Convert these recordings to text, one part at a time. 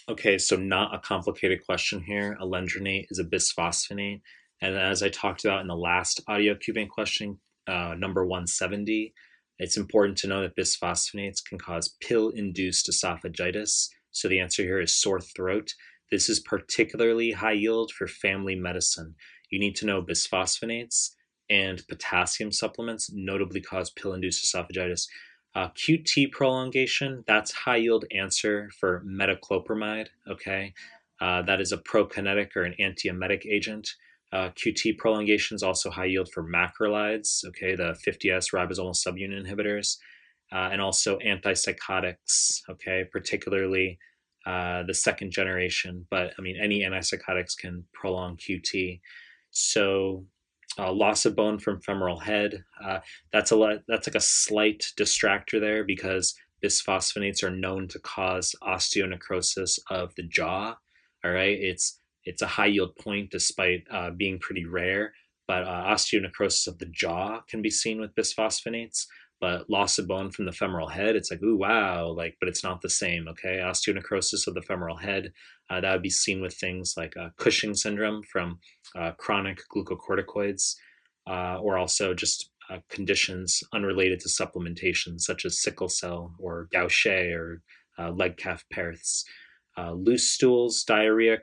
Okay, so not a complicated question here. Alendronate is a bisphosphonate. And as I talked about in the last audio cubing question, number 170, it's important to know that bisphosphonates can cause pill-induced esophagitis. So the answer here is sore throat. This is particularly high yield for family medicine. You need to know bisphosphonates and potassium supplements notably cause pill-induced esophagitis. QT prolongation, that's high yield answer for metoclopramide, okay? That is a prokinetic or an antiemetic agent. QT prolongation is also high yield for macrolides, okay, the 50S ribosomal subunit inhibitors, and also antipsychotics, okay, particularly the second generation. But I mean, any antipsychotics can prolong QT. So, loss of bone from femoral head. That's a lot. That's like a slight distractor there because bisphosphonates are known to cause osteonecrosis of the jaw. All right, it's a high yield point despite being pretty rare. But osteonecrosis of the jaw can be seen with bisphosphonates. But loss of bone from the femoral head, it's like, ooh, wow, like, but it's not the same. Okay, osteonecrosis of the femoral head, that would be seen with things like Cushing syndrome from chronic glucocorticoids, or also just conditions unrelated to supplementation, such as sickle cell or Gaucher or leg calf Perth's. Loose stools, diarrhea,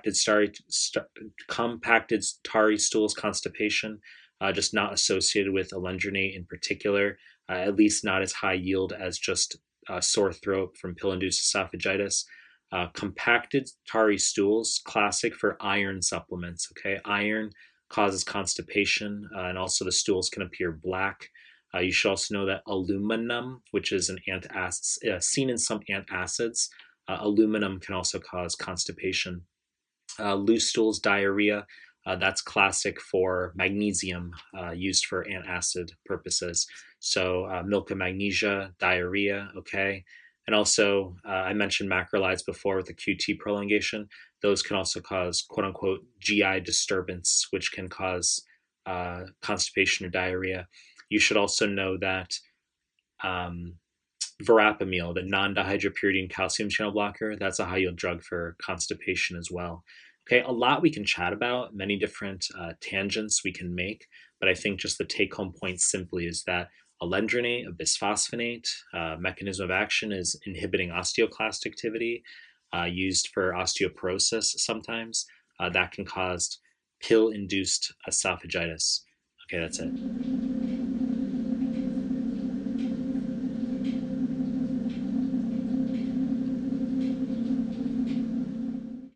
compacted tarry stools, constipation, just not associated with alendronate in particular, at least not as high yield as just sore throat from pill-induced esophagitis. Compacted tarry stools, classic for iron supplements. Okay, iron causes constipation, and also the stools can appear black. You should also know that aluminum, which is an antacid, seen in some antacids, aluminum can also cause constipation. Loose stools, diarrhea, that's classic for magnesium used for antacid purposes. So milk of magnesia, diarrhea, okay. And also, I mentioned macrolides before with the QT prolongation. Those can also cause quote unquote GI disturbance, which can cause constipation or diarrhea. You should also know that um, verapamil, the non-dihydropyridine calcium channel blocker, that's a high yield drug for constipation as well. Okay, a lot we can chat about, many different tangents we can make, but I think just the take home point simply is that alendronate, a bisphosphonate, mechanism of action is inhibiting osteoclast activity, used for osteoporosis sometimes. That can cause pill induced esophagitis. Okay, that's it.